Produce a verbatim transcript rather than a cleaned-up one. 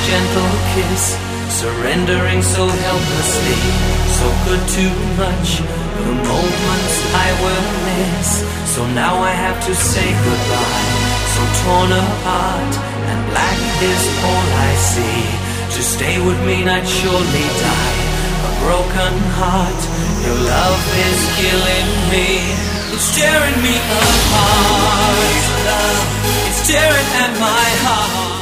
gentle kiss, surrendering so helplessly, so good too much, the moments I will miss. So now I have to say goodbye, so torn apart, and black is all I see. To stay with me I'd surely die, a broken heart, your love is killing me. It's tearing me apart, love, it's tearing at my heart.